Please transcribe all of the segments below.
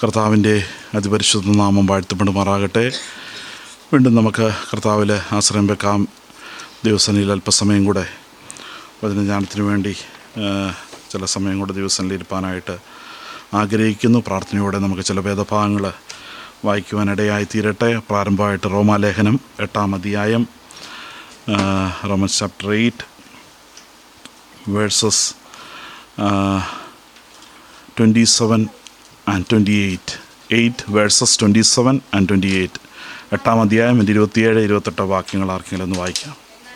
കർത്താവിൻ്റെ അതിപരിശുദ്ധ നാമം വാഴ്ത്തപ്പെടുമാറാകട്ടെ. വീണ്ടും നമുക്ക് കർത്താവിൽ ആശ്രയം വെക്കാം. ദിവസനിൽ അല്പസമയം കൂടെ വചനജ്ഞാനത്തിന് വേണ്ടി ചില സമയം കൂടെ ദിവസനിലിരിപ്പാനായിട്ട് ആഗ്രഹിക്കുന്നു. പ്രാർത്ഥനയോടെ നമുക്ക് ചില വേദഭാഗങ്ങൾ വായിക്കുവാനിടയായി തീരട്ടെ. പ്രാരംഭമായിട്ട് റോമാലേഖനം 8-ാം അധ്യായം, Romans chapter 8 verses 27 and 28. 8 verses 27 and 28. 8-ാം അധ്യായം 27-28 വാക്യങ്ങൾ ആർക്കെങ്കിലും ഒന്ന് വായിക്കാം.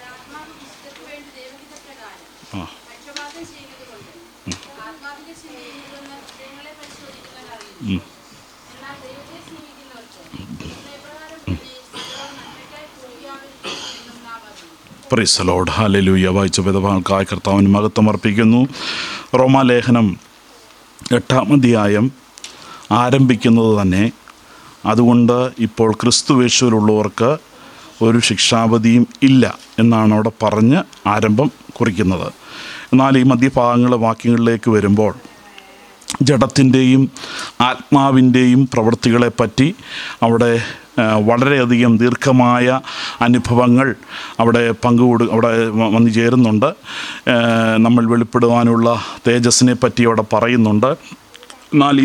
Praise the Lord. ഹല്ലേലൂയ. വായിച്ച വേദഭാഗങ്ങൾക്കായി കർത്താവിന് മഹത്വം അർപ്പിക്കുന്നു. റോമാലേഖനം 8-ാം അധ്യായം ആരംഭിക്കുന്നത് തന്നെ അതുകൊണ്ട് ഇപ്പോൾ ക്രിസ്തുയേശുവിലുള്ളവർക്ക് ഒരു ശിക്ഷാവിധിയും ഇല്ല എന്നാണ് അവിടെ പറഞ്ഞ് ആരംഭം കുറിക്കുന്നത്. എന്നാൽ ഈ മധ്യഭാഗങ്ങൾ വാക്യങ്ങളിലേക്ക് വരുമ്പോൾ ജഡത്തിൻ്റെയും ആത്മാവിൻ്റെയും പ്രവൃത്തികളെപ്പറ്റി അവിടെ വളരെയധികം ദീർഘമായ അനുഭവങ്ങൾ അവിടെ അവിടെ വന്നു ചേരുന്നുണ്ട്. നമ്മൾ വെളിപ്പെടുവാനുള്ള തേജസ്സിനെ പറ്റി അവിടെ പറയുന്നുണ്ട്. എന്നാൽ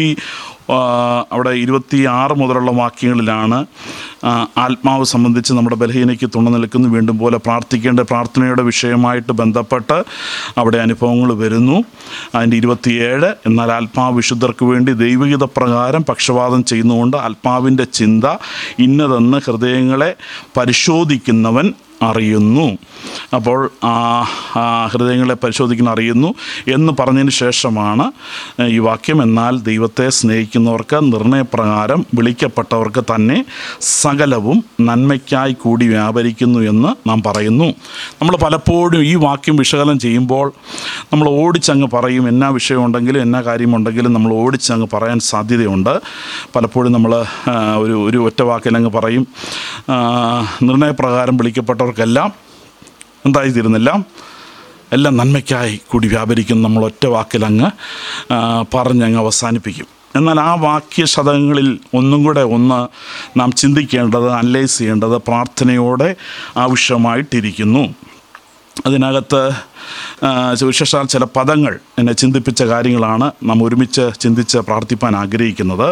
26 മുതലുള്ള വാക്യങ്ങളിലാണ് ആത്മാവ് സംബന്ധിച്ച് നമ്മുടെ ബലഹീനയ്ക്ക് തുണ നിൽക്കുന്നു, വീണ്ടും പോലെ പ്രാർത്ഥിക്കേണ്ട പ്രാർത്ഥനയുടെ വിഷയമായിട്ട് ബന്ധപ്പെട്ട് അവിടെ അനുഭവങ്ങൾ വരുന്നു. അതിൻ്റെ 27 എന്നാൽ ആത്മാവ് വിശുദ്ധർക്ക് വേണ്ടി ദൈവഹിത പ്രകാരം പക്ഷപാതം ചെയ്യുന്നതുകൊണ്ട് ആത്മാവിൻ്റെ ചിന്ത ഇന്നതെന്ന് ഹൃദയങ്ങളെ പരിശോധിക്കുന്നവൻ അറിയുന്നു. അപ്പോൾ ഹൃദയങ്ങളെ പരിശോധിക്കുന്ന അറിയുന്നു എന്ന് പറഞ്ഞതിന് ശേഷമാണ് ഈ വാക്യം, എന്നാൽ ദൈവത്തെ സ്നേഹിക്കുന്നവർക്ക് നിർണയപ്രകാരം വിളിക്കപ്പെട്ടവർക്ക് തന്നെ സകലവും നന്മയ്ക്കായി കൂടി വ്യാപരിക്കുന്നു എന്ന് നാം പറയുന്നു. നമ്മൾ പലപ്പോഴും ഈ വാക്യം വിശകലനം ചെയ്യുമ്പോൾ നമ്മൾ ഓടിച്ചങ്ങ് പറയും, എന്നാ വിഷയമുണ്ടെങ്കിലും എന്നാ കാര്യമുണ്ടെങ്കിലും നമ്മൾ ഓടിച്ചങ്ങ് പറയാൻ സാധ്യതയുണ്ട്. പലപ്പോഴും നമ്മൾ ഒരു ഒറ്റ വാക്കിലങ്ങ് പറയും, നിർണയപ്രകാരം വിളിക്കപ്പെട്ടവർക്കെല്ലാം എന്തായിത്തീരുന്നില്ല, എല്ലാം നന്മയ്ക്കായി കൂടി വ്യാപരിക്കും. നമ്മൾ ഒറ്റ വാക്കിലങ്ങ് പറഞ്ഞങ്ങ് അവസാനിപ്പിക്കും. എന്നാൽ ആ വാക്യശതകങ്ങളിൽ ഒന്നും കൂടെ നാം ചിന്തിക്കേണ്ടത്, അനലൈസ് ചെയ്യേണ്ടത് പ്രാർത്ഥനയോടെ ആവശ്യമായിട്ടിരിക്കുന്നു. അതിനകത്ത് വിശേഷാൽ ചില പദങ്ങൾ എന്നെ ചിന്തിപ്പിച്ച കാര്യങ്ങളാണ് നാം ഒരുമിച്ച് ചിന്തിച്ച് പ്രാർത്ഥിപ്പാൻ ആഗ്രഹിക്കുന്നത്.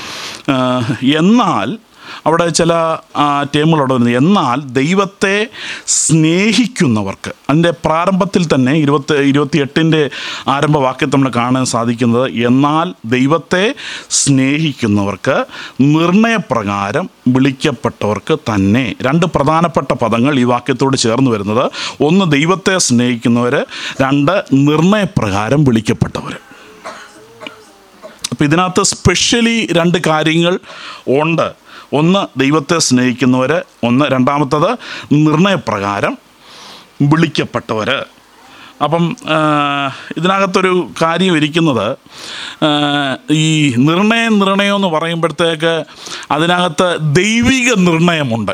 എന്നാൽ അവിടെ ചില ടേമുകളോട് വരുന്നത്, എന്നാൽ ദൈവത്തെ സ്നേഹിക്കുന്നവർക്ക്, അതിൻ്റെ പ്രാരംഭത്തിൽ തന്നെ 28 ആരംഭവാക്യത്തിൽ നമ്മൾ കാണാൻ സാധിക്കുന്നത്, എന്നാൽ ദൈവത്തെ സ്നേഹിക്കുന്നവർക്ക് നിർണയപ്രകാരം വിളിക്കപ്പെട്ടവർക്ക് തന്നെ. 2 പ്രധാനപ്പെട്ട പദങ്ങൾ ഈ വാക്യത്തോട് ചേർന്ന് വരുന്നത്. 1 ദൈവത്തെ സ്നേഹിക്കുന്നവർ, 2 നിർണയപ്രകാരം വിളിക്കപ്പെട്ടവർ. അപ്പോൾ ഇതിനകത്ത് സ്പെഷ്യലി 2 കാര്യങ്ങൾ ഉണ്ട്. 1 ദൈവത്തെ സ്നേഹിക്കുന്നവർ, 1 രണ്ടാമത്തത് നിർണയപ്രകാരം വിളിക്കപ്പെട്ടവർ. അപ്പം ഇതിനകത്തൊരു കാര്യം ഇരിക്കുന്നത്, ഈ നിർണയം എന്ന് പറയുമ്പോഴത്തേക്ക് അതിനകത്ത് ദൈവിക നിർണയമുണ്ട്,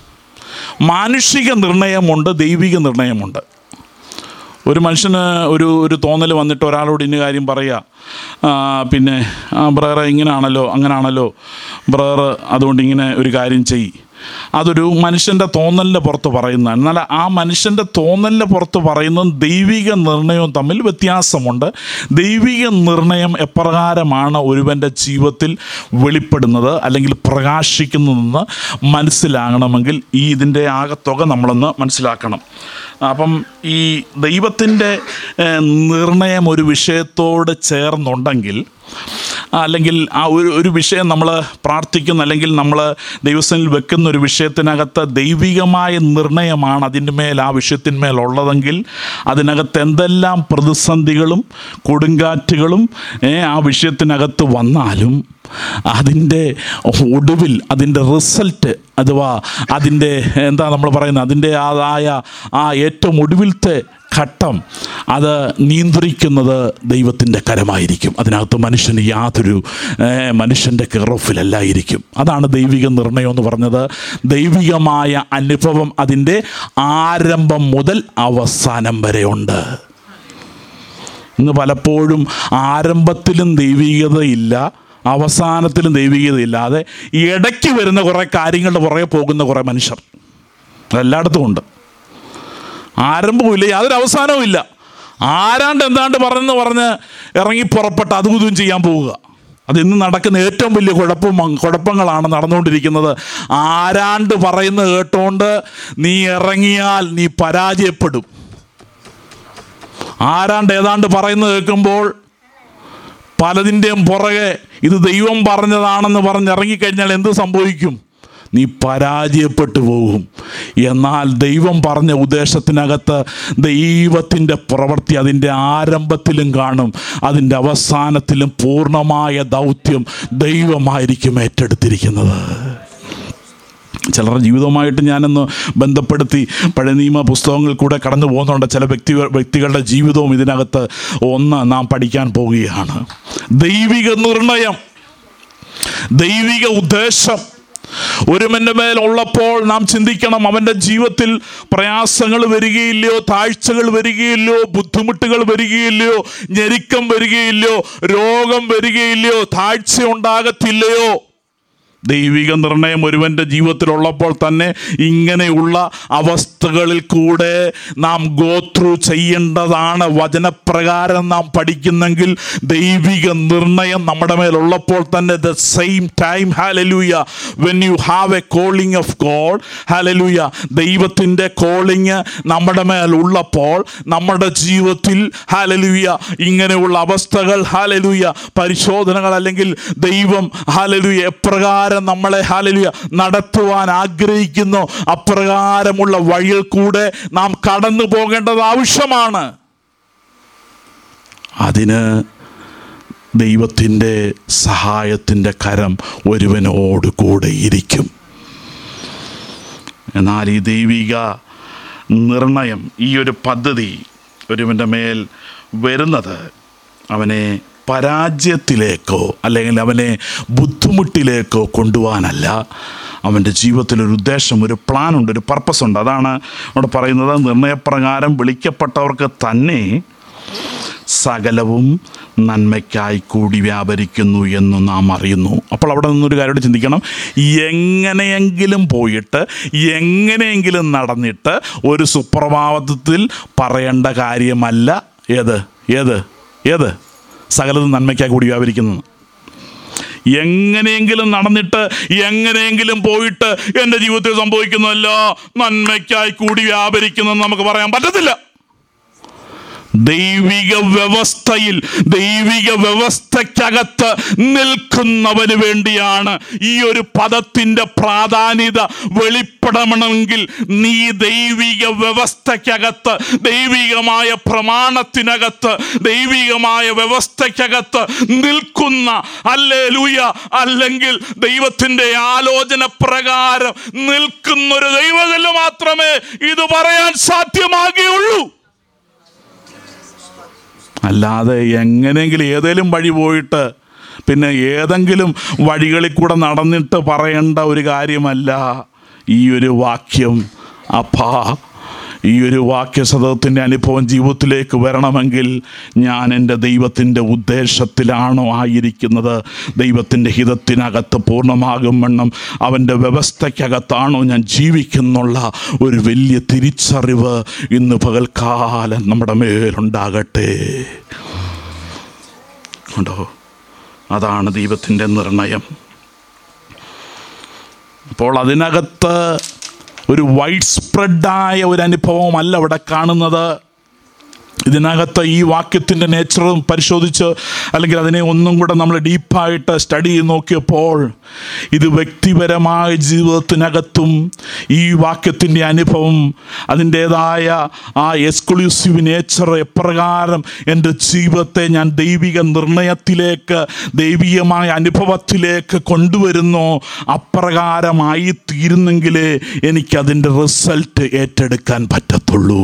മാനുഷിക നിർണയമുണ്ട്, ദൈവിക നിർണയമുണ്ട്. ഒരു മനുഷ്യന് ഒരു തോന്നൽ വന്നിട്ട് ഒരാളോട് ഇന്ന കാര്യം പറയുക, പിന്നെ ബ്രദറെ ഇങ്ങനാണല്ലോ അങ്ങനാണല്ലോ ബ്രദർ, അതുകൊണ്ട് ഇങ്ങനെ ഒരു കാര്യം ചെയ്യ്. അതൊരു മനുഷ്യൻ്റെ തോന്നലിൻ്റെ പുറത്ത് പറയുന്നതാണ്. എന്നാൽ ആ മനുഷ്യൻ്റെ തോന്നലിൻ്റെ പുറത്ത് പറയുന്നതും ദൈവിക നിർണയവും തമ്മിൽ വ്യത്യാസമുണ്ട്. ദൈവിക നിർണയം എപ്രകാരമാണ് ഒരുവൻ്റെ ജീവിതത്തിൽ വെളിപ്പെടുന്നത് അല്ലെങ്കിൽ പ്രകാശിക്കുന്നതെന്ന് മനസ്സിലാകണമെങ്കിൽ ഇതിൻ്റെ ആകത്തുക നമ്മളൊന്ന് മനസ്സിലാക്കണം. അപ്പം ഈ ദൈവത്തിൻ്റെ നിർണയം ഒരു വിഷയത്തോട് ചേർന്നുണ്ടെങ്കിൽ, അല്ലെങ്കിൽ ആ ഒരു വിഷയം നമ്മൾ പ്രാർത്ഥിക്കുന്ന അല്ലെങ്കിൽ നമ്മൾ ദൈവസന്നിധിയിൽ വെക്കുന്ന ഒരു വിഷയത്തിനകത്ത് ദൈവികമായ നിർണയമാണ് അതിൻ്റെ മേൽ, ആ വിഷയത്തിന്മേലുള്ളതെങ്കിൽ അതിനകത്ത് എന്തെല്ലാം പ്രതിസന്ധികളും കൊടുങ്കാറ്റുകളും ആ വിഷയത്തിനകത്ത് വന്നാലും അതിൻ്റെ ഒടുവിൽ അതിൻ്റെ റിസൾട്ട് അഥവാ അതിൻ്റെ എന്താ നമ്മൾ പറയുന്നത്, അതിൻ്റെ ആ ഏറ്റവും ഒടുവിലത്തെ ഘട്ടം അത് നിയന്ത്രിക്കുന്നത് ദൈവത്തിൻ്റെ കരമായിരിക്കും. അതിനകത്ത് മനുഷ്യന് യാതൊരു മനുഷ്യൻ്റെ കെറോഫിലല്ലായിരിക്കും. അതാണ് ദൈവിക നിർണയം എന്ന് പറഞ്ഞത്. ദൈവികമായ അനുഭവം അതിൻ്റെ ആരംഭം മുതൽ അവസാനം വരെ ഉണ്ട്. ഇന്ന് പലപ്പോഴും ആരംഭത്തിലും ദൈവികതയില്ല, അവസാനത്തിലും ദൈവികതയില്ലാതെ ഇടയ്ക്ക് വരുന്ന കുറേ കാര്യങ്ങളുടെ പുറകെ പോകുന്ന കുറേ മനുഷ്യർ എല്ലായിടത്തും ഉണ്ട്. ആരംഭവുമില്ല, യാതൊരു അവസാനവും ഇല്ല. ആരാണ്ട് എന്താണ്ട് പറഞ്ഞ് ഇറങ്ങി പുറപ്പെട്ട് അതും ഇതും ചെയ്യാൻ പോവുക. അതിന്ന് നടക്കുന്ന ഏറ്റവും വലിയ കുഴപ്പങ്ങളാണ് നടന്നുകൊണ്ടിരിക്കുന്നത്. ആരാണ്ട് പറയുന്നത് കേട്ടോണ്ട് നീ ഇറങ്ങിയാൽ നീ പരാജയപ്പെടും. ആരാണ്ട് ഏതാണ്ട് പറയുന്നത് കേൾക്കുമ്പോൾ പലതിൻ്റെയും പുറകെ ഇത് ദൈവം പറഞ്ഞതാണെന്ന് പറഞ്ഞിറങ്ങിക്കഴിഞ്ഞാൽ എന്ത് സംഭവിക്കും? നീ പരാജയപ്പെട്ടു പോകും. എന്നാൽ ദൈവം പറഞ്ഞ ഉദ്ദേശത്തിനകത്ത് ദൈവത്തിൻ്റെ പ്രവൃത്തി അതിൻ്റെ ആരംഭത്തിലും കാണും, അതിൻ്റെ അവസാനത്തിലും പൂർണ്ണമായ ദൗത്യം ദൈവമായിരിക്കും ഏറ്റെടുത്തിരിക്കുന്നത്. ചിലരുടെ ജീവിതവുമായിട്ട് ഞാനൊന്ന് ബന്ധപ്പെടുത്തി പഴയ നിയമ പുസ്തകങ്ങളിൽ കൂടെ കടന്നു പോകുന്നുണ്ട്. ചില വ്യക്തികളുടെ ജീവിതവും ഇതിനകത്ത് നാം പഠിക്കാൻ പോവുകയാണ്. ദൈവിക നിർണയം, ദൈവിക ഉദ്ദേശം ഒരുവൻ്റെ മേൽ ഉള്ളപ്പോൾ നാം ചിന്തിക്കണം, അവൻ്റെ ജീവിതത്തിൽ പ്രയാസങ്ങൾ വരികയില്ലയോ, താഴ്ചകൾ വരികയില്ലയോ, ബുദ്ധിമുട്ടുകൾ വരികയില്ലയോ, ഞെരുക്കം വരികയില്ലയോ, രോഗം വരികയില്ലയോ, താഴ്ച ഉണ്ടാകത്തില്ലയോ? ദൈവിക നിർണയം ഒരുവൻ്റെ ജീവിതത്തിലുള്ളപ്പോൾ തന്നെ ഇങ്ങനെയുള്ള അവസ്ഥകളിൽ കൂടെ നാം ഗോത്രൂ ചെയ്യേണ്ടതാണ്. വചനപ്രകാരം നാം പഠിക്കുന്നെങ്കിൽ ദൈവിക നിർണയം നമ്മുടെ മേലുള്ളപ്പോൾ തന്നെ the same time, hallelujah, when you have a calling of God, hallelujah, ദൈവത്തിൻ്റെ കോളിംഗ് നമ്മുടെ മേലുള്ളപ്പോൾ നമ്മുടെ ജീവിതത്തിൽ, ഹല്ലേലൂയ, ഇങ്ങനെയുള്ള അവസ്ഥകൾ, ഹല്ലേലൂയ, പരിശോധനകൾ അല്ലെങ്കിൽ ദൈവം, ഹല്ലേലൂയ, എപ്രകാരം നമ്മളെ, ഹല്ലേലൂയ, നടത്തുവാൻ ആഗ്രഹിക്കുന്നു അപ്രകാരമുള്ള വഴിയിൽ കൂടെ നാം കടന്നു പോകേണ്ടത് ആവശ്യമാണ്. അതിന് ദൈവത്തിൻ്റെ സഹായത്തിൻ്റെ കരം ഒരുവനോട് കൂടെ ഇരിക്കും. എന്നാൽ ഈ ദൈവിക നിർണയം, ഈ ഒരു പദ്ധതി ഒരുവൻ്റെ മേൽ വരുന്നത് അവനെ പരാജയത്തിലേക്കോ അല്ലെങ്കിൽ അവനെ ബുദ്ധിമുട്ടിലേക്കോ കൊണ്ടുപോകാനല്ല. അവൻ്റെ ജീവിതത്തിലൊരു ഉദ്ദേശം, ഒരു പ്ലാനുണ്ട്, ഒരു പർപ്പസുണ്ട്. അതാണ് അവിടെ പറയുന്നത്, നിർണയപ്രകാരം വിളിക്കപ്പെട്ടവർക്ക് തന്നെ സകലവും നന്മയ്ക്കായി കൂടി വ്യാപരിക്കുന്നു എന്ന് നാം അറിയുന്നു. അപ്പോൾ അവിടെ നിന്നൊരു കാര്യം ചിന്തിക്കണം. എങ്ങനെയെങ്കിലും പോയിട്ട് എങ്ങനെയെങ്കിലും നടന്നിട്ട് ഒരു സുപ്രഭാതത്തിൽ പറയേണ്ട കാര്യമല്ല ഏത് സകലതും നന്മയ്ക്കായി കൂടി വ്യാപരിക്കുന്നു. എങ്ങനെയെങ്കിലും നടന്നിട്ട് എങ്ങനെയെങ്കിലും പോയിട്ട് എൻ്റെ ജീവിതത്തിൽ സംഭവിക്കുന്നതല്ല നന്മയ്ക്കായി കൂടി വ്യാപരിക്കുന്നെന്ന് നമുക്ക് പറയാൻ പറ്റത്തില്ല. ദൈവിക വ്യവസ്ഥയിൽ, ദൈവിക വ്യവസ്ഥയ്ക്കകത്ത് നിൽക്കുന്നവന് വേണ്ടിയാണ് ഈ ഒരു പദത്തിൻ്റെ പ്രാധാന്യത വെളിപ്പെടണമെങ്കിൽ നീ ദൈവിക വ്യവസ്ഥയ്ക്കകത്ത്, ദൈവികമായ പ്രമാണത്തിനകത്ത്, ദൈവികമായ വ്യവസ്ഥയ്ക്കകത്ത് നിൽക്കുന്ന, ഹല്ലേലൂയ, അല്ലെങ്കിൽ ദൈവത്തിൻ്റെ ആലോചന പ്രകാരം നിൽക്കുന്നൊരു ദൈവത്തിൽ മാത്രമേ ഇത് പറയാൻ സാധ്യമാകുകയുള്ളൂ. അല്ലാതെ എങ്ങനെയെങ്കിലും ഏതെങ്കിലും വഴി പോയിട്ട് പിന്നെ ഏതെങ്കിലും വഴികളിൽ കൂടെ നടന്നിട്ട് പറയേണ്ട ഒരു കാര്യമല്ല ഈ ഒരു വാക്യം. ഈ ഒരു വാക്യസതത്തിൻ്റെ അനുഭവം ജീവിതത്തിലേക്ക് വരണമെങ്കിൽ ഞാൻ എൻ്റെ ദൈവത്തിൻ്റെ ഉദ്ദേശത്തിലാണോ ആയിരിക്കുന്നത്, ദൈവത്തിൻ്റെ ഹിതത്തിനകത്ത് പൂർണ്ണമാകും വണ്ണം അവൻ്റെ വ്യവസ്ഥയ്ക്കകത്താണോ ഞാൻ ജീവിക്കുന്നുള്ള ഒരു വലിയ തിരിച്ചറിവ് ഇന്ന് പകൽക്കാലം നമ്മുടെ മേലുണ്ടാകട്ടെ. കണ്ടോ, അതാണ് ദൈവത്തിൻ്റെ നിർണയം. അപ്പോൾ അതിനകത്ത് ഒരു വൈഡ് സ്പ്രെഡായ ഒരു അനുഭവമല്ല അവിടെ കാണുന്നത്. ഇതിനകത്ത് ഈ വാക്യത്തിൻ്റെ നേച്ചറും പരിശോധിച്ച് അല്ലെങ്കിൽ അതിനെ ഒന്നും കൂടെ നമ്മൾ ഡീപ്പായിട്ട് സ്റ്റഡി ചെയ്ത് നോക്കിയപ്പോൾ ഇത് വ്യക്തിപരമായ ജീവിതത്തിനകത്തും ഈ വാക്യത്തിൻ്റെ അനുഭവം അതിൻ്റേതായ ആ എക്സ്ക്ലൂസീവ് നേച്ചർ എപ്രകാരം എൻ്റെ ജീവിതത്തെ ഞാൻ ദൈവിക നിർണയത്തിലേക്ക്, ദൈവികമായ അനുഭവത്തിലേക്ക് കൊണ്ടുവരുന്നോ അപ്രകാരമായി തീരുന്നെങ്കിലേ എനിക്കതിൻ്റെ റിസൾട്ട് ഏറ്റെടുക്കാൻ പറ്റത്തുള്ളൂ.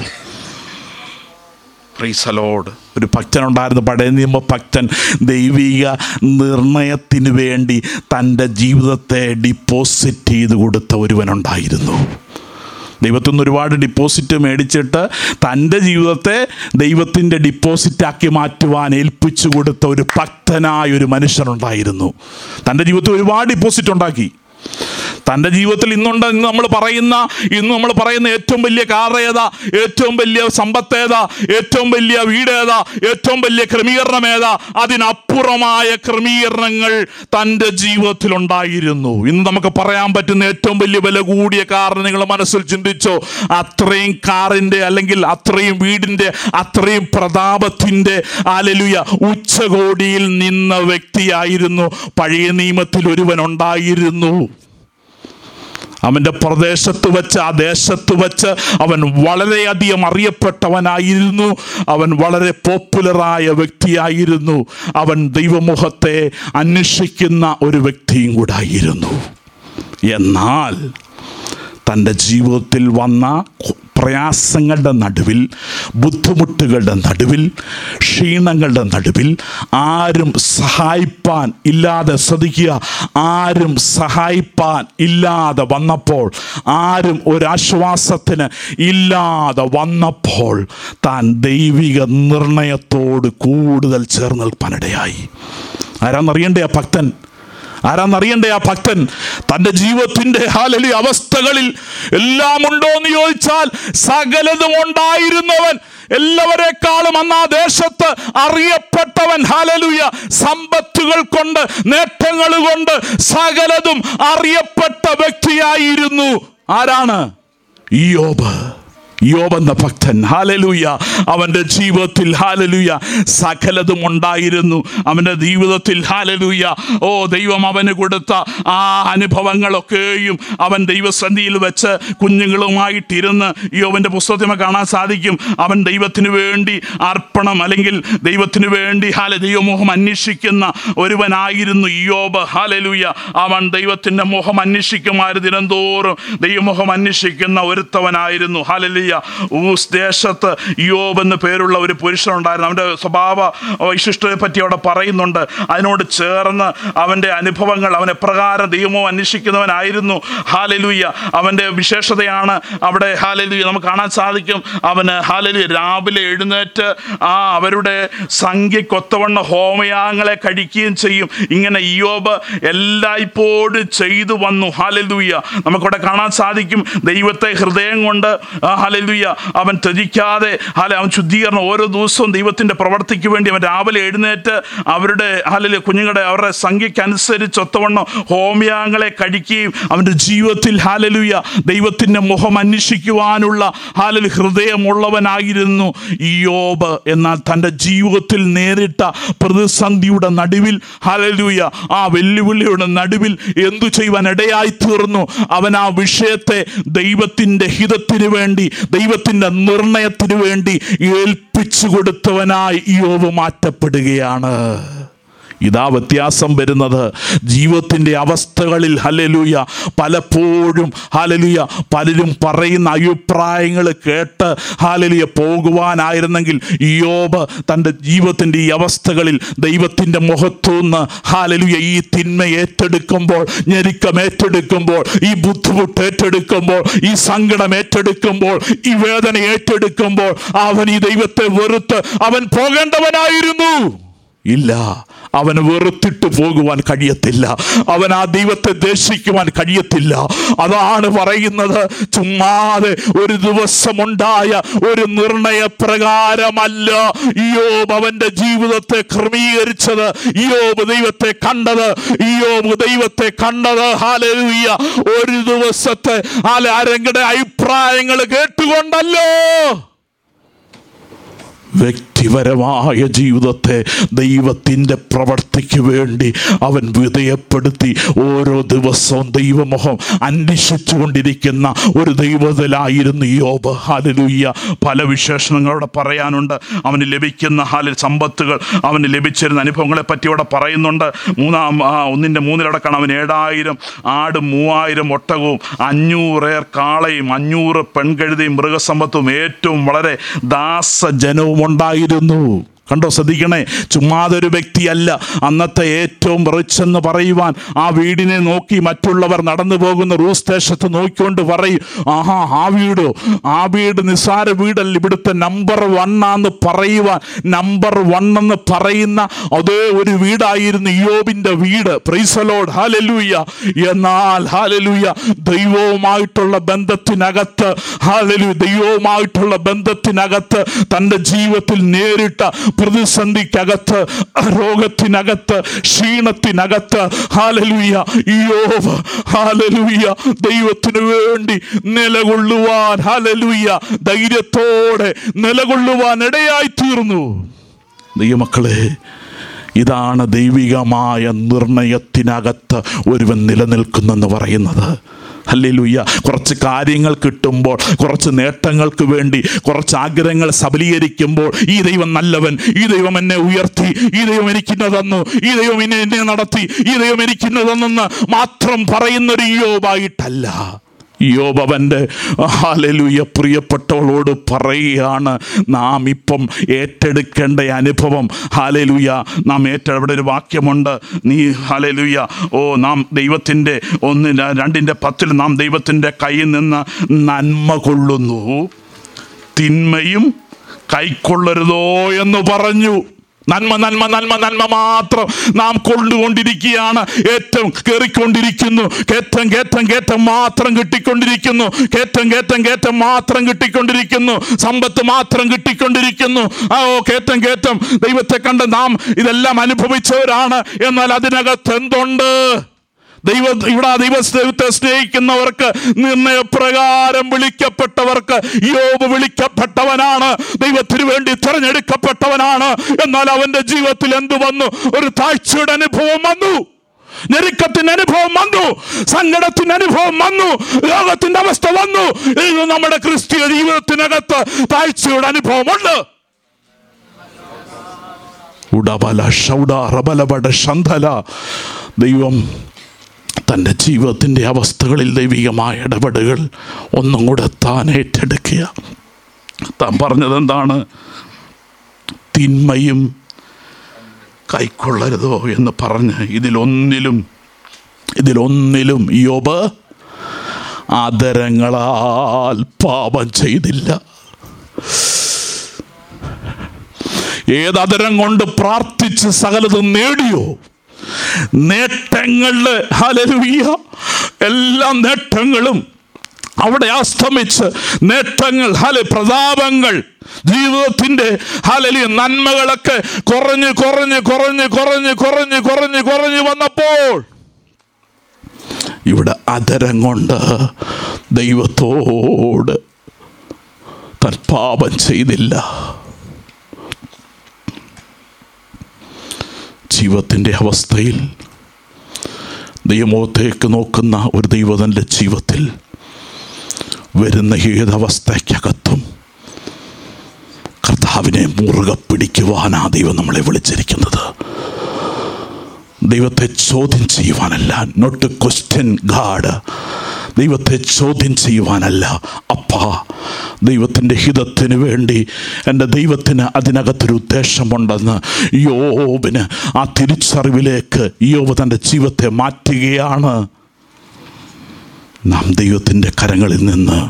Praise the Lord. ഒരു ഭക്തനുണ്ടായിരുന്നു, പഴയ നിയമ ഭക്തൻ. ദൈവിക നിർണയത്തിന് വേണ്ടി തൻ്റെ ജീവിതത്തെ ഡിപ്പോസിറ്റ് ചെയ്ത് കൊടുത്ത ഒരുവനുണ്ടായിരുന്നു. ദൈവത്തിൽ നിന്ന് ഒരുപാട് ഡിപ്പോസിറ്റ് മേടിച്ചിട്ട് തൻ്റെ ജീവിതത്തെ ദൈവത്തിൻ്റെ ഡിപ്പോസിറ്റാക്കി മാറ്റുവാൻ ഏൽപ്പിച്ചു കൊടുത്ത ഒരു ഭക്തനായ ഒരു മനുഷ്യനുണ്ടായിരുന്നു. തൻ്റെ ജീവിതത്തിൽ ഒരുപാട് ഡിപ്പോസിറ്റ് ഉണ്ടാക്കി. തൻ്റെ ജീവിതത്തിൽ ഇന്ന് നമ്മൾ പറയുന്ന ഏറ്റവും വലിയ കാർ ഏതാ, ഏറ്റവും വലിയ സമ്പത്ത് ഏതാ, ഏറ്റവും വലിയ വീട് ഏതാ, ഏറ്റവും വലിയ ക്രമീകരണം ഏതാ, അതിനപ്പുറമായ ക്രമീകരണങ്ങൾ തൻ്റെ ജീവിതത്തിലുണ്ടായിരുന്നു. ഇന്ന് നമുക്ക് പറയാൻ പറ്റുന്ന ഏറ്റവും വലിയ വില കൂടിയ കാറിന് നിങ്ങൾ മനസ്സിൽ ചിന്തിച്ചോ? അത്രയും കാറിൻ്റെ അല്ലെങ്കിൽ അത്രയും വീടിൻ്റെ അത്രയും പ്രതാപത്തിൻ്റെ ഹല്ലേലൂയ ഉച്ചകോടിയിൽ നിന്ന വ്യക്തിയായിരുന്നു. പഴയ നിയമത്തിൽ ഒരുവനുണ്ടായിരുന്നു. അവൻ്റെ പ്രദേശത്ത് വെച്ച്, ആ ദേശത്ത് വെച്ച് അവൻ വളരെയധികം അറിയപ്പെട്ടവനായിരുന്നു. അവൻ വളരെ പോപ്പുലറായ വ്യക്തിയായിരുന്നു. അവൻ ദൈവമുഖത്തെ അന്വേഷിക്കുന്ന ഒരു വ്യക്തിയും കൂടായിരുന്നു. എന്നാൽ തൻ്റെ ജീവിതത്തിൽ വന്ന പ്രയാസങ്ങളുടെ നടുവിൽ, ബുദ്ധിമുട്ടുകളുടെ നടുവിൽ, ക്ഷീണങ്ങളുടെ നടുവിൽ ആരും സഹായിപ്പാൻ ഇല്ലാതെ, ശ്രദ്ധിക്കുക, ആരും സഹായിപ്പാൻ ഇല്ലാതെ വന്നപ്പോൾ, ആരും ഒരാശ്വാസത്തിന് ഇല്ലാതെ വന്നപ്പോൾ താൻ ദൈവിക നിർണയത്തോട് കൂടുതൽ ചേർന്ന് നിൽപ്പാനിടയായി. ആരാന്നറിയണ്ടേ ആ ഭക്തൻ? ആ ഭക്തൻ തൻ്റെ ജീവിതത്തിൻ്റെ ഹല്ലേലൂയ അവസ്ഥകളിൽ എല്ലാം ഉണ്ടോ എന്ന് ചോദിച്ചാൽ സകലതും ഉണ്ടായിരുന്നവൻ, എല്ലാവരെക്കാളും അന്ന് ആ ദേശത്ത് അറിയപ്പെട്ടവൻ, ഹല്ലേലൂയ സമ്പത്തുകൾ കൊണ്ട്, നേട്ടങ്ങൾ കൊണ്ട് സകലതും അറിയപ്പെട്ട വ്യക്തിയായിരുന്നു. ആരാണ്? യോബ് എന്ന ഭക്തൻ. ഹല്ലേലൂയ. അവൻ്റെ ജീവിതത്തിൽ ഹല്ലേലൂയ സകലതും ഉണ്ടായിരുന്നു. അവൻ്റെ ജീവിതത്തിൽ ഹല്ലേലൂയ ദൈവം അവന് കൊടുത്ത ആ അനുഭവങ്ങളൊക്കെയും അവൻ ദൈവസന്നിധിയിൽ വെച്ച് കുഞ്ഞുങ്ങളുമായിട്ടിരുന്ന് യോബിൻ്റെ പുസ്തകത്തിൽ കാണാൻ സാധിക്കും. അവൻ ദൈവത്തിന് വേണ്ടി അർപ്പണം അല്ലെങ്കിൽ ദൈവത്തിന് വേണ്ടി ദൈവമോഹം അന്വേഷിക്കുന്ന ഒരുവനായിരുന്നു യോബ്. ഹല്ലേലൂയ. അവൻ ദൈവത്തിൻ്റെ മോഹം അന്വേഷിക്കുമായിരുന്നു. ദിനംതോറും ദൈവമോഹം അന്വേഷിക്കുന്ന ഒരുത്തവനായിരുന്നു. ഹല്ലേലൂയ. ഊസ് ദേശത്ത് യോബ് എന്ന് പേരുള്ള ഒരു പുരുഷനുണ്ടായിരുന്നു. അവൻ്റെ സ്വഭാവ വൈശിഷ്ട്യത്തെ പറ്റി അവിടെ പറയുന്നുണ്ട്. അതിനോട് ചേർന്ന് അവൻ്റെ അനുഭവങ്ങൾ, അവൻ എപ്രകാരം ദൈവമോ അന്വേഷിക്കുന്നവനായിരുന്നു. ഹല്ലേലൂയ. അവൻ്റെ വിശേഷതയാണ് അവിടെ ഹല്ലേലൂയ നമുക്ക് കാണാൻ സാധിക്കും. അവന് ഹല്ലേലൂയ രാവിലെ എഴുന്നേറ്റ് അവരുടെ സംഖ്യക്കൊത്തവണ്ണ ഹോമയാഗങ്ങളെ കഴിക്കുകയും ചെയ്യും. ഇങ്ങനെ യോബ് എല്ലായ്പ്പോഴും ചെയ്തു വന്നു. ഹല്ലേലൂയ. നമുക്കവിടെ കാണാൻ സാധിക്കും. ദൈവത്തെ ഹൃദയം കൊണ്ട് ഹല്ലേലൂയ അവൻ ത്യജിക്കാതെ അവൻ ശുദ്ധീകരണം ഓരോ ദിവസവും ദൈവത്തിൻ്റെ പ്രവർത്തിക്ക് വേണ്ടി അവൻ രാവിലെ എഴുന്നേറ്റ് അവരുടെ ഹല്ലേലൂയ കുഞ്ഞുങ്ങളുടെ അവരുടെ സംഖ്യക്കനുസരിച്ച് ഒത്തവണ്ണം ഹോമയാഗങ്ങളെ കഴിക്കുകയും അവൻ്റെ ജീവിതത്തിൽ ഹല്ലേലൂയ ദൈവത്തിൻ്റെ മുഖം അന്വേഷിക്കുവാനുള്ള ഹല്ലേലൂയ ഹൃദയമുള്ളവനായിരുന്നു യോബ്. എന്നാൽ തൻ്റെ ജീവിതത്തിൽ നേരിട്ട പ്രതിസന്ധിയുടെ നടുവിൽ ഹല്ലേലൂയ ആ വെല്ലുവിളിയുടെ നടുവിൽ എന്തു ചെയ്യുവാൻ ഇടയായി തീർന്നു? അവൻ ആ വിഷയത്തെ ദൈവത്തിൻ്റെ ഹിതത്തിന് വേണ്ടി, ദൈവത്തിൻ്റെ നിർണയത്തിന് വേണ്ടി ഏൽപ്പിച്ചു കൊടുത്തവനായി യോബ് മാറ്റപ്പെടുകയാണ്. ഇതാ വ്യത്യാസം വരുന്നത്. ജീവിതത്തിൻ്റെ അവസ്ഥകളിൽ ഹല്ലേലൂയ പലപ്പോഴും ഹല്ലേലൂയ പലരും പറയുന്ന അഭിപ്രായങ്ങൾ കേട്ട് ഹല്ലേലൂയ പോകുവാനായിരുന്നെങ്കിൽ യോബ് തൻ്റെ ജീവിതത്തിൻ്റെ ഈ അവസ്ഥകളിൽ ദൈവത്തിൻ്റെ മുഖത്തുനിന്ന് ഹല്ലേലൂയ ഈ തിന്മ ഏറ്റെടുക്കുമ്പോൾ, ഞെരുക്കം ഏറ്റെടുക്കുമ്പോൾ, ഈ ബുദ്ധിമുട്ട് ഏറ്റെടുക്കുമ്പോൾ, ഈ സങ്കടം ഏറ്റെടുക്കുമ്പോൾ, ഈ വേദന ഏറ്റെടുക്കുമ്പോൾ അവൻ ഈ ദൈവത്തെ വെറുത്ത് അവൻ പോകേണ്ടവനായിരുന്നു. ഇല്ല, അവന് വെറുത്തിട്ട് പോകുവാൻ കഴിയത്തില്ല. അവൻ ആ ദൈവത്തെ ദേശിക്കുവാൻ കഴിയത്തില്ല. അതാണ് പറയുന്നത്. ചുമ്മാതെ ഒരു ദിവസമുണ്ടായ ഒരു നിർണയപ്രകാരമല്ല യോബ് അവൻ്റെ ജീവിതത്തെ ക്രമീകരിച്ചത്. യോബ് ദൈവത്തെ കണ്ടത് ഹല്ലേലൂയ ഒരു ദിവസത്തെ ആരെങ്കിലും അഭിപ്രായങ്ങൾ കേട്ടുകൊണ്ടല്ലോ. വ്യക്തിപരമായ ജീവിതത്തെ ദൈവത്തിൻ്റെ പ്രവർത്തിക്ക് വേണ്ടി അവൻ വിധേയപ്പെടുത്തി ഓരോ ദിവസവും ദൈവമുഖം അന്വേഷിച്ചു കൊണ്ടിരിക്കുന്ന ഒരു ദൈവത്തിലായിരുന്നു യോബ്. ഹല്ലേലൂയ. പല വിശേഷണങ്ങളോടെ പറയാനുണ്ട്. അവന് ലഭിക്കുന്ന സമ്പത്തുകൾ, അവന് ലഭിച്ചിരുന്ന അനുഭവങ്ങളെ പറ്റി അവിടെ പറയുന്നുണ്ട്. 1:3 അവൻ 7000 ആടും 3000 ഒട്ടകവും 500 കാളയും 500 പെൺകഴുതയും മൃഗസമ്പത്തും ഏറ്റവും വളരെ ദാസജനവും ഉണ്ടായിരുന്നു. കണ്ടോ, ശ്രദ്ധിക്കണേ. ചുമ്മാതൊരു വ്യക്തിയല്ല. അന്നത്തെ ഏറ്റവും റിച്ച് എന്ന് പറയുവാൻ ആ വീടിനെ നോക്കി മറ്റുള്ളവർ നടന്നു പോകുന്ന റൂസ് ദേശത്ത് നോക്കിക്കൊണ്ട് പറയും, ആഹാ, ആ വീട് നിസ്സാര വീടല്ല, ഇവിടുത്തെ നമ്പർ 1 പറയുവാൻ, നമ്പർ 1 എന്ന് പറയുന്ന അതേ ഒരു വീടായിരുന്നു ഇയ്യോബിന്റെ വീട്. Praise the Lord, hallelujah. എന്നാൽ ഹല്ലേലൂയ, ദൈവവുമായിട്ടുള്ള ബന്ധത്തിനകത്ത്, ഹല്ലേലൂയ, ദൈവവുമായിട്ടുള്ള ബന്ധത്തിനകത്ത് തൻ്റെ ജീവിതത്തിൽ നേരിട്ട പ്രതിസന്ധിക്കകത്ത്, രോഗത്തിനകത്ത്, ക്ഷീണത്തിനകത്ത്, ഹല്ലേലൂയ, ഇയ്യോബ് ഹല്ലേലൂയ ദൈവത്തിന് വേണ്ടി നിലകൊള്ളുവാൻ, ഹല്ലേലൂയ, ധൈര്യത്തോടെ നിലകൊള്ളുവാൻ ഇടയായി തീർന്നു. ദൈവമക്കളെ, ഇതാണ് ദൈവികമായ നിർണയത്തിനകത്ത് ഒരുവൻ നിലനിൽക്കുന്നെന്ന് പറയുന്നത്. ഹല്ലേലൂയ. കുറച്ച് കാര്യങ്ങൾ കിട്ടുമ്പോൾ, കുറച്ച് നേട്ടങ്ങൾക്ക് വേണ്ടി കുറച്ച് ആഗ്രഹങ്ങൾ സബലീകരിക്കുമ്പോൾ, ഈ ദൈവം നല്ലവൻ, ഈ ദൈവം എന്നെ ഉയർത്തി, ഈ ദൈവം എനിക്കിന്നെ തന്നു, ഈ ദൈവം എന്നെ നടത്തി, ഈ ദൈവം എനിക്കിന്നെ തന്നെന്ന് മാത്രം പറയുന്നൊരു യോബായിട്ടല്ല. യോബ് അവൻ്റെ ഹല്ലേലൂയ പ്രിയപ്പെട്ടവളോട് പറയുകയാണ്, നാം ഇപ്പം ഏറ്റെടുക്കേണ്ട അനുഭവം, ഹല്ലേലൂയ, നാം അവിടെ ഒരു വാക്യമുണ്ട്, നീ ഹല്ലേലൂയ, നാം ദൈവത്തിൻ്റെ 1:2 നാം ദൈവത്തിൻ്റെ കയ്യിൽ നിന്ന് നന്മ കൊള്ളുന്നു, തിന്മയും കൈക്കൊള്ളരുതോ എന്ന് പറഞ്ഞു. നന്മ നന്മ നന്മ നന്മ മാത്രം നാം കൊണ്ടുകൊണ്ടിരിക്കുകയാണ്. ഏറ്റവും കയറിക്കൊണ്ടിരിക്കുന്നു, കയറ്റം മാത്രം കിട്ടിക്കൊണ്ടിരിക്കുന്നു, കയറ്റം മാത്രം കിട്ടിക്കൊണ്ടിരിക്കുന്നു, സമ്പത്ത് മാത്രം കിട്ടിക്കൊണ്ടിരിക്കുന്നു. കയറ്റം. ദൈവത്തെ കണ്ട് നാം ഇതെല്ലാം അനുഭവിച്ചവരാണ്. എന്നാൽ അതിനകത്ത് എന്തുണ്ട്? ദൈവത്തെ സ്നേഹിക്കുന്നവർക്ക്, നിർണയപ്രകാരം വിളിക്കപ്പെട്ടവർക്ക്, യോബ് വിളിക്കപ്പെട്ടവനാണ്, ദൈവത്തിന് വേണ്ടി തിരഞ്ഞെടുക്കപ്പെട്ടവനാണ്. എന്നാൽ അവന്റെ ജീവിതത്തിൽ എന്തു വന്നു? ഒരു താഴ്ചയുടെ അനുഭവം വന്നു, ഞെരുക്കത്തിന്റെ അനുഭവം വന്നു, സങ്കടത്തിന്റെ അനുഭവം വന്നു, രോഗത്തിന്റെ അവസ്ഥ വന്നു. ഇത് നമ്മുടെ ക്രിസ്തീയ ജീവിതത്തിനകത്ത് താഴ്ചയുടെ അനുഭവമുണ്ട്. ദൈവം തൻ്റെ ജീവിതത്തിൻ്റെ അവസ്ഥകളിൽ ദൈവികമായ ഇടപെടലുകൾ ഒന്നും കൂടെ താൻ ഏറ്റെടുക്കുക. താൻ പറഞ്ഞത് എന്താണ്? തിന്മയും കൈക്കൊള്ളരുതോ എന്ന് പറഞ്ഞ് ഇതിലൊന്നിലും യോബ് ആദരങ്ങളാൽ പാപം ചെയ്തില്ല. ഏതദരം കൊണ്ട് പ്രാർത്ഥിച്ച് സകലതും നേടിയോ? നേട്ടങ്ങളുടെ ഹല്ലേലൂയ, എല്ലാ നേട്ടങ്ങളും അവിടെ അസ്തമിച്ച്, നേട്ടങ്ങൾ, പ്രതാപങ്ങൾ, ജീവിതത്തിൻ്റെ ഹല്ലേലൂയ നന്മകളൊക്കെ കുറഞ്ഞ് വന്നപ്പോൾ ഇവിടെ അധരം കൊണ്ട് ദൈവത്തോട് താൻ പാപം ചെയ്തില്ല. ജീവിതത്തിൻ്റെ അവസ്ഥയിൽ ദൈവമുഖത്തേക്ക് നോക്കുന്ന ഒരു ദൈവത്തിൻ്റെ ജീവിതത്തിൽ വരുന്ന ഏതവസ്ഥയ്ക്കകത്തും കർത്താവിനെ മുറുകെ പിടിക്കുവാനാ ദൈവം നമ്മളെ വിളിച്ചിരിക്കുന്നത്. ദൈവത്തെ ചോദ്യം ചെയ്യുവാനല്ല, നോട്ട് ടു ക്വസ്റ്റ്യൻ ഗാഡ്. ദൈവത്തെ ചോദ്യം ചെയ്യുവാനല്ല. അപ്പാ, ദൈവത്തിൻ്റെ ഹിതത്തിന് വേണ്ടി എൻ്റെ ദൈവത്തിന് അതിനകത്തൊരു ഉദ്ദേശമുണ്ടെന്ന് യോബിന് ആ തിരിച്ചറിവിലേക്ക് യോബ് തൻ്റെ ജീവിതത്തെ മാറ്റുകയാണ്. നാം ദൈവത്തിൻ്റെ കരങ്ങളിൽ നിന്ന്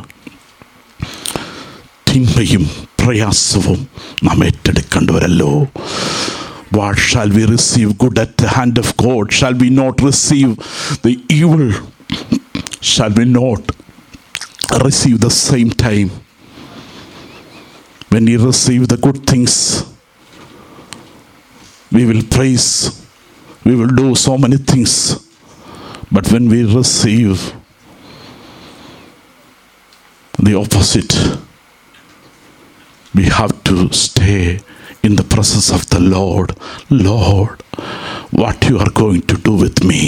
തിന്മയും പ്രയാസവും നാം ഏറ്റെടുക്കേണ്ടവരല്ലോ. What shall we receive good at the hand of God? Shall we not receive the evil? Shall we not receive the same time? When we receive the good things, we will praise, we will do so many things. But when we receive the opposite, we have to stay in the presence of the Lord. Lord, what you are going to do with me?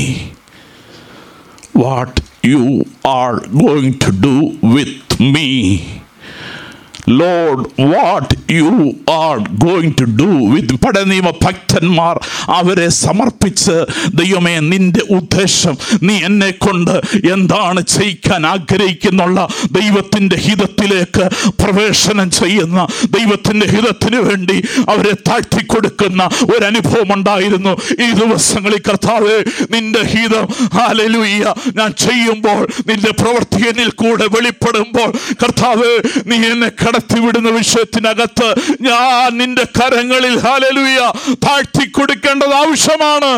What you are going to do with me? Lord what you are going to do with പഴനിയമ ഭക്തന്മാർ അവരെ സമർപ്പിച്ച്, ദൈവമേ നിന്റെ ഉദ്ദേശം നീ എന്നെ കൊണ്ട് എന്താണ് ചെയ്യിക്കാൻ ആഗ്രഹിക്കുന്നുള്ള ദൈവത്തിൻ്റെ ഹിതത്തിലേക്ക് പ്രവേശനം ചെയ്യുന്ന, ദൈവത്തിൻ്റെ ഹിതത്തിന് വേണ്ടി അവരെ താഴ്ത്തിക്കൊടുക്കുന്ന ഒരനുഭവം ഉണ്ടായിരുന്നു ഈ ദിവസങ്ങളിൽ. കർത്താവേ, നിന്റെ ഹിതം ഹല്ലേലൂയ ഞാൻ ചെയ്യുമ്പോൾ, നിന്റെ പ്രവൃത്തി എന്നിൽ കൂടെ വെളിപ്പെടുമ്പോൾ, കർത്താവേ നീ എന്നെ കടത്തിവിടുന്ന വിഷയത്തിനകത്ത് ഞാൻ നിന്റെ കരങ്ങളിൽ ഹല്ലേലൂയ താഴ്ത്തി കൊടുക്കേണ്ടത് ആവശ്യമാണ്.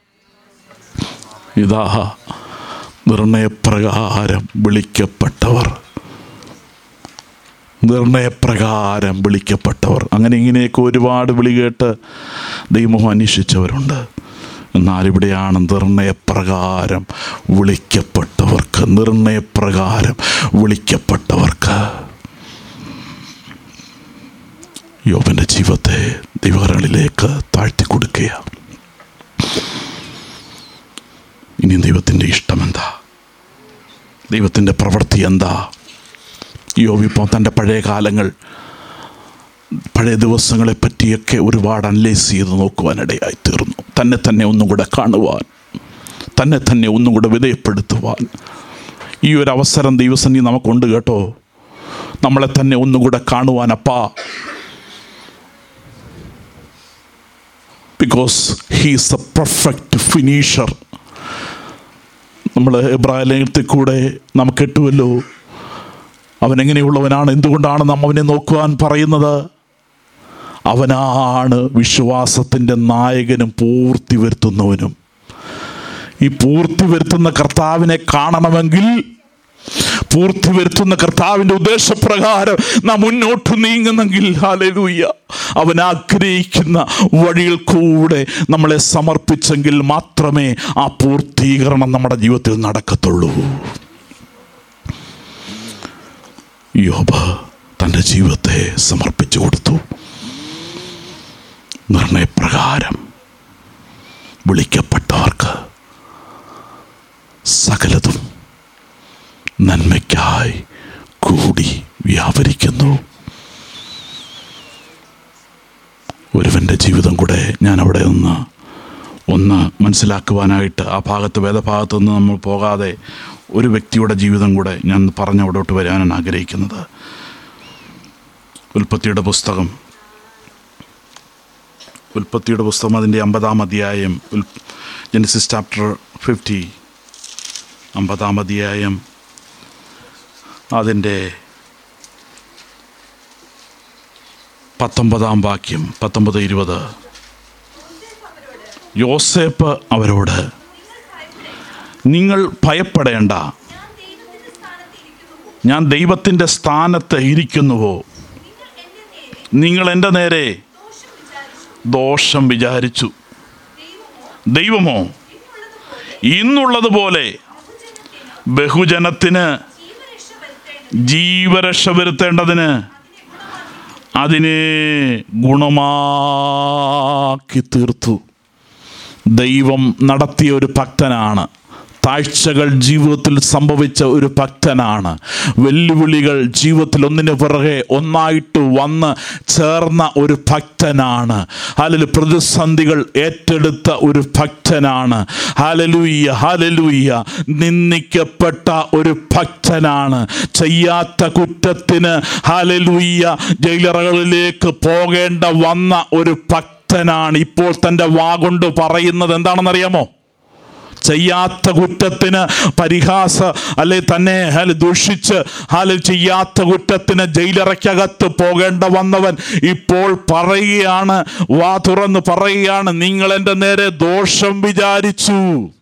ഇതാ നിർണയപ്രകാരം വിളിക്കപ്പെട്ടവർ, നിർണയപ്രകാരം വിളിക്കപ്പെട്ടവർ. അങ്ങനെ ഇങ്ങനെയൊക്കെ ഒരുപാട് വിളി കേട്ട് ദൈവം അന്വേഷിച്ചവരുണ്ട്. എന്നാൽ ഇവിടെയാണ് നിർണയപ്രകാരം വിളിക്കപ്പെട്ടവർക്ക്, നിർണയപ്രകാരം വിളിക്കപ്പെട്ടവർക്ക്. യോബിൻ്റെ ജീവിതത്തെ ദൈവകരങ്ങളിലേക്ക് താഴ്ത്തി കൊടുക്കുക. ഇനി ദൈവത്തിൻ്റെ ഇഷ്ടം എന്താ, ദൈവത്തിൻ്റെ പ്രവൃത്തി എന്താ? യോബ് ഇപ്പോൾ തൻ്റെ പഴയ കാലങ്ങൾ, പഴയ ദിവസങ്ങളെ പറ്റിയൊക്കെ ഒരുപാട് അനലൈസ് ചെയ്ത് നോക്കുവാനിടയായി തീർന്നു. തന്നെ തന്നെ ഒന്നും കൂടെ കാണുവാൻ, തന്നെ തന്നെ ഒന്നും കൂടെ വിധേയപ്പെടുത്തുവാൻ ഈ ഒരു അവസരം ദൈവസന്നിധി നമുക്കുണ്ട് കേട്ടോ. നമ്മളെ തന്നെ ഒന്നും കൂടെ കാണുവാൻ അപ്പാ, because he is a perfect finisher. നമ്മൾ എബ്രായ ലേഖനത്തിൽ കൂടെ നമുക്ക് കേട്ടുവല്ലോ, അവനെങ്ങനെയുള്ളവനാണ്, എന്തുകൊണ്ടാണ് നാം അവനെ നോക്കുവാൻ പറയുന്നത്? അവനാണ് വിശ്വാസത്തിൻ്റെ നായകനും പൂർത്തി വരുത്തുന്നവനും. ഈ പൂർത്തി വരുത്തുന്ന കർത്താവിനെ കാണണമെങ്കിൽ, പൂർത്തി വരുത്തുന്ന കർത്താവിൻ്റെ ഉദ്ദേശപ്രകാരം നാം മുന്നോട്ട് നീങ്ങുന്നെങ്കിൽ, ഹല്ലേലൂയ, അവൻ ആഗ്രഹിക്കുന്ന വഴിയിൽ കൂടെ നമ്മളെ സമർപ്പിച്ചെങ്കിൽ മാത്രമേ ആ പൂർത്തീകരണം നമ്മുടെ ജീവിതത്തിൽ നടക്കത്തുള്ളൂ. യോബ് തൻ്റെ ജീവിതത്തെ സമർപ്പിച്ചു കൊടുത്തു. നിർണയപ്രകാരം വിളിക്കപ്പെട്ടവർക്ക് സകലതും നന്മയ്ക്കായി കൂടി വ്യാപരിക്കുന്നു. ഒരുവൻ്റെ ജീവിതം കൂടെ ഞാൻ അവിടെ ഒന്ന് മനസ്സിലാക്കുവാനായിട്ട്, ആ ഭാഗത്ത് വേദഭാഗത്തു നിന്ന് നമ്മൾ പോകാതെ ഒരു വ്യക്തിയുടെ ജീവിതം കൂടെ ഞാൻ പറഞ്ഞ് അവിടോട്ട് വരാനാണ് ആഗ്രഹിക്കുന്നത്. ഉൽപ്പത്തിയുടെ പുസ്തകം അതിൻ്റെ 50-ാം അധ്യായം, ജെനസിസ് ചാപ്റ്റർ 50, 50-ാം അധ്യായം അതിൻ്റെ 19-ാം വാക്യം, 19-20. യോസേപ്പ് അവരോട്, നിങ്ങൾ ഭയപ്പെടേണ്ട, ഞാൻ ദൈവത്തിൻ്റെ സ്ഥാനത്ത് ഇരിക്കുന്നുവോ? നിങ്ങൾ എൻ്റെ നേരെ ദോഷം വിചാരിച്ചു. ദൈവമോ ഇന്നുള്ളതുപോലെ ബഹുജനത്തിന് ജീവരക്ഷ വരുത്തേണ്ടതിന് അതിനെ ഗുണമാക്കി തീർത്തു. ദൈവം നടത്തിയ ഒരു ഭക്തനാണ്. താഴ്ചകൾ ജീവിതത്തിൽ സംഭവിച്ച ഒരു ഭക്തനാണ്. വെല്ലുവിളികൾ ജീവിതത്തിൽ ഒന്നിനു പിറകെ ഒന്നായിട്ട് വന്ന് ചേർന്ന ഒരു ഭക്തനാണ്. ഹല്ലേലൂയ, പ്രതിസന്ധികൾ ഏറ്റെടുത്ത ഒരു ഭക്തനാണ്. ഹല്ലേലൂയ, ഹല്ലേലൂയ, നിന്ദിക്കപ്പെട്ട ഒരു ഭക്തനാണ്. ചെയ്യാത്ത കുറ്റത്തിന് ഹല്ലേലൂയ ജയിലറകളിലേക്ക് പോകേണ്ട വന്ന ഒരു ഭക്തനാണ്. ഇപ്പോൾ തൻ്റെ വാഗൊണ്ട് പറയുന്നത് എന്താണെന്നറിയാമോ? ചെയ്യാത്ത കുറ്റത്തിന് പരിഹാസ അല്ലെ തന്നെ ദൂഷിച്ച് ചെയ്യാത്ത കുറ്റത്തിന് ജയിലറയ്ക്കകത്ത് പോകേണ്ട വന്നവൻ ഇപ്പോൾ പറയുകയാണ്, വാ തുറന്ന് പറയുകയാണ്, നിങ്ങൾ എൻ്റെ നേരെ ദോഷം വിചാരിച്ചു,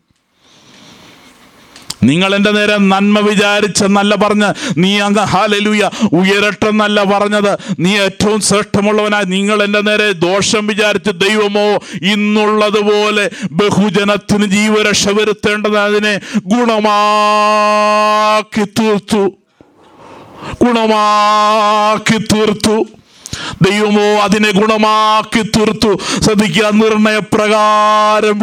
നിങ്ങൾ എൻ്റെ നേരെ നന്മ വിചാരിച്ചെന്നല്ല പറഞ്ഞ്, നീ അങ്ങ് ഹല്ലേലൂയ ഉയരട്ടെന്നല്ല പറഞ്ഞത്, നീ ഏറ്റവും ശ്രേഷ്ഠമുള്ളവനായി നിങ്ങൾ എൻ്റെ നേരെ ദോഷം വിചാരിച്ച്, ദൈവമോ ഇന്നുള്ളതുപോലെ ബഹുജനത്തിന് ജീവരക്ഷ വരുത്തേണ്ടത് അതിനെ ഗുണമാക്കി തീർത്തു, ഗുണമാക്കി തീർത്തു. ദൈവമോ അതിനെ ഗുണമാക്കി തീർത്തു. ശ്രദ്ധിക്കുക, നിർണയപ്രകാരം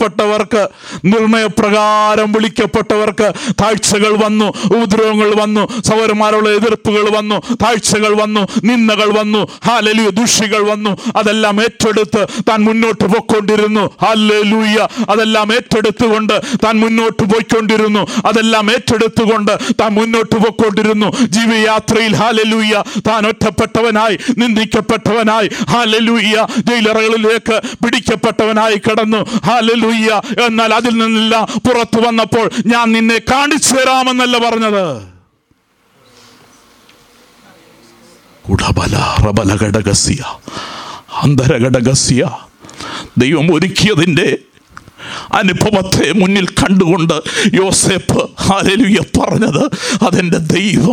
വിളിക്കപ്പെട്ടവർക്ക് താഴ്ചകൾ വന്നു, ഉപദ്രവങ്ങൾ വന്നു, സഹോദരന്മാരുള്ള എതിർപ്പുകൾ വന്നു, താഴ്ചകൾ വന്നു, നിന്ദകൾ വന്നു, ഹല്ലേലൂയ, ദുഷികൾ വന്നു. അതെല്ലാം ഏറ്റെടുത്ത് താൻ മുന്നോട്ട് പോയിക്കൊണ്ടിരുന്നു. ഹല്ലേലൂയ. അതെല്ലാം ഏറ്റെടുത്തുകൊണ്ട് താൻ മുന്നോട്ട് പോയിക്കൊണ്ടിരുന്നു. ജീവിതയാത്രയിൽ ഹല്ലേലൂയ താൻ ഒറ്റപ്പെട്ടവനായി, നിന്ദിക്കപ്പെട്ടവനായി, ഹല്ലേലൂയ ജയിലറകളിലേക്ക് പിടിക്കപ്പെട്ടവനായി കിടന്നു. ഹല്ലേലൂയ. എന്നാൽ അതിൽ നിന്നെല്ലാം പുറത്തു വന്നപ്പോൾ ഞാൻ നിന്നെ കാണിച്ചു തരാമെന്നല്ല പറഞ്ഞത്. ദൈവം ഒരുക്കിയതിൻ്റെ അനുഭവത്തെ മുന്നിൽ കണ്ടുകൊണ്ട് യോസേപ്പ് ഹല്ലേലൂയ പറഞ്ഞത്, അതെൻ്റെ ദൈവം.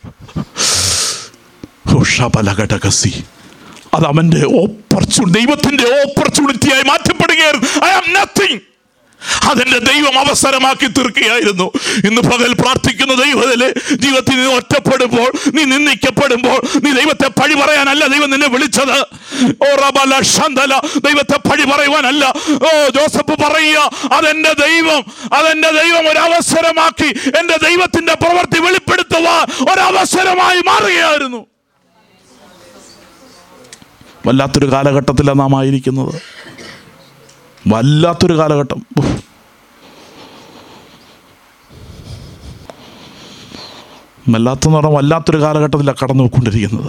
അത് അവൻ്റെ ദൈവത്തിൻ്റെ ഓപ്പർച്യൂണിറ്റിയായി മാറ്റപ്പെടുകയായിരുന്നു. I am nothing. അതെന്റെ ദൈവം അവസരമാക്കി തീർക്കുകയായിരുന്നു. ഇന്ന് പകൽ പ്രാർത്ഥിക്കുന്ന ദൈവത്തിലെ ജീവിതത്തിൽ നീ ഒറ്റപ്പെടുമ്പോൾ, നീ നിന്ദിക്കപ്പെടുമ്പോൾ, നീ ദൈവത്തെ പഴി പറയാനല്ല ദൈവം നിന്നെ വിളിച്ചത്. ദൈവത്തെ പഴി പറയുവാനല്ല. ജോസഫ് പറയുക, അതെന്റെ ദൈവം ഒരവസരമാക്കി എന്റെ ദൈവത്തിന്റെ പ്രവൃത്തി വെളിപ്പെടുത്തുവാൻ ഒരവസരമായി മാറുകയായിരുന്നു. വല്ലാത്തൊരു കാലഘട്ടത്തിലാണ് നാം ആയിരിക്കുന്നത്. വല്ലാത്തൊരു കാലഘട്ടം. വല്ലാത്തൊരു കാലഘട്ടത്തിലാണ് കടന്നു പോയിക്കൊണ്ടിരിക്കുന്നത്.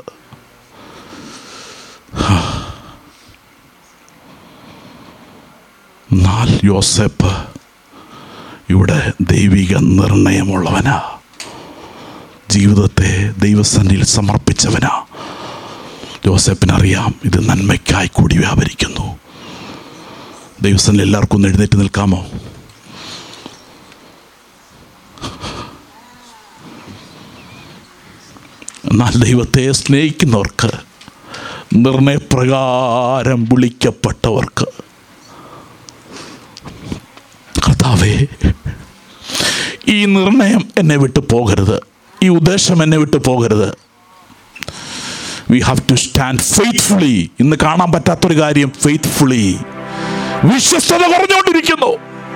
എന്നാൽ യോസേപ്പ് ഇവിടെ ദൈവിക നിർണയമുള്ളവനാ, ജീവിതത്തെ ദൈവസന്നിധിയിൽ സമർപ്പിച്ചവനാ. യോസേപ്പിനറിയാം ഇത് നന്മയ്ക്കായി കൂടി വ്യാപരിക്കുന്നു. ദൈവസന്നിധിയിൽ എല്ലാവർക്കും ഒന്ന് എഴുന്നേറ്റ് നിൽക്കാമോ? എന്നാൽ ദൈവത്തെ സ്നേഹിക്കുന്നവർക്ക്, നിർണയപ്രകാരം വിളിക്കപ്പെട്ടവർക്ക്, കർത്താവേ ഈ നിർണയം എന്നെ വിട്ടു പോകരുത്, ഈ ഉദ്ദേശം എന്നെ വിട്ടു പോകരുത്. We have to stand faithfully. ഇന്ന് കാണാൻ പറ്റാത്തൊരു കാര്യം, faithfully. വിശ്വസ്തത കുറഞ്ഞുകൊണ്ടിരിക്കുന്നു.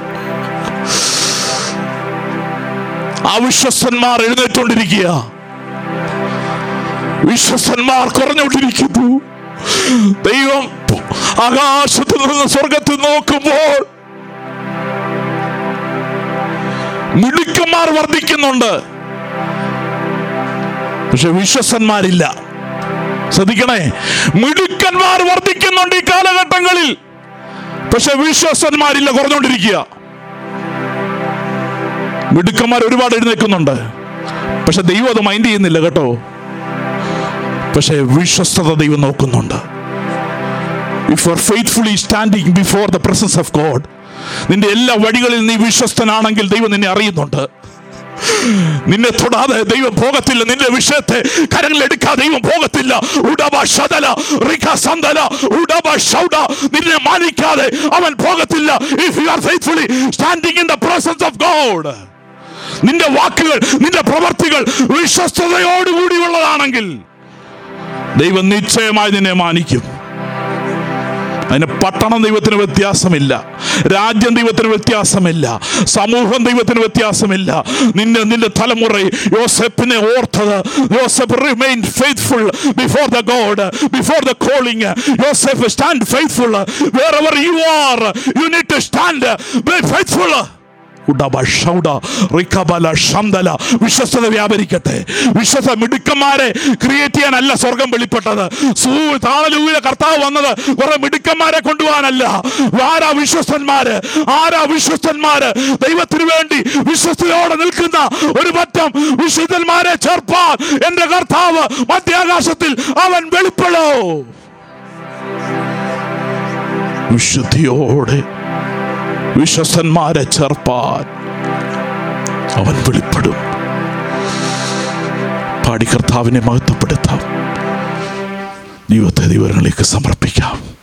അവിശ്വസ്തന്മാർ എഴുന്നേറ്റുകൊണ്ടിരിക്കുക, വിശ്വസ്തന്മാർ കുറഞ്ഞുകൊണ്ടിരിക്കുന്നു. ദൈവം ആകാശത്തിൽ നിന്ന് സ്വർഗത്തിൽ നോക്കുമ്പോൾ മിടുക്കന്മാർ വർദ്ധിക്കുന്നുണ്ട്, പക്ഷെ വിശ്വസ്തന്മാരില്ല. ശ്രദ്ധിക്കണേ, മിടുക്കന്മാർ വർദ്ധിക്കുന്നുണ്ട് ഈ കാലഘട്ടങ്ങളിൽ, പക്ഷെ വിശ്വസ്തന്മാരില്ല, കുറഞ്ഞുകൊണ്ടിരിക്കുക. മിടുക്കന്മാർ ഒരുപാട് എഴുന്നേൽക്കുന്നുണ്ട്, പക്ഷെ ദൈവം അത് മൈൻഡ് ചെയ്യുന്നില്ല കേട്ടോ. പക്ഷെ വിശ്വസ്തത ദൈവം നോക്കുന്നുണ്ട്. If you are faithfully standing before the presence of God, നിന്റെ എല്ലാ വഴികളിൽ നീ വിശ്വസ്തനാണെങ്കിൽ ദൈവം നിന്നെ അറിയുന്നുണ്ട്. നിന്നെ തൊടാതെ ദൈവം പോകത്തില്ല. നിന്റെ വിഷയത്തെ കരങ്ങളിലെടുക്കാതെ ദൈവം പോകത്തില്ല. നിന്നെ മാനിക്കാതെ അവൻ പോകത്തില്ല. If you are faithfully standing in the presence of God, നിന്റെ വാക്കുകൾ, നിന്റെ പ്രവർത്തികൾ വിശ്വസ്തയോടുകൂടിയുള്ളതാണെങ്കിൽ ദൈവം നിശ്ചയമായി നിന്നെ മാനിക്കും. അതിന് പട്ടണം ദൈവത്തിന് വ്യത്യാസമില്ല, രാജ്യം ദൈവത്തിന് വ്യത്യാസമില്ല, സമൂഹം ദൈവത്തിന് വ്യത്യാസമില്ല. നിന്റെ തലമുറ യോസേപ്പിനെ ഓർത്തത്, Yoseph remain faithful before the God, before the calling. Joseph, stand faithful wherever you are. You need to stand, be faithful. വിശ്വസ്തത വ്യാപരിക്കട്ടെ. വിശ്വസ്ത മിടുക്കന്മാരെ ക്രിയേറ്റ് ചെയ്യാനല്ല സ്വർഗം വെളിപ്പെട്ടത്. കർത്താവ് വന്നത് കുറെ മിടുക്കന്മാരെ കൊണ്ടുപോകാനല്ല. ആരാ വിശ്വസ്തന്മാര്? ദൈവത്തിന് വേണ്ടി വിശ്വസ്തയോടെ നിൽക്കുന്ന ഒരു പറ്റം വിശുദ്ധന്മാരെ ചേർപ്പാൻ എന്റെ കർത്താവ് മധ്യാകാശത്തിൽ അവൻ വെളിപ്പെടോ. വിശുദ്ധിയോടെ വിശ്വസ്തന്മാരെ ചേർപ്പാൻ അവൻ വെളിപ്പെടും. പാടി കർത്താവിനെ മഹത്വപ്പെടുത്താം. ദൈവത്തെ ദൈവങ്ങളിലേക്ക് സമർപ്പിക്കാം.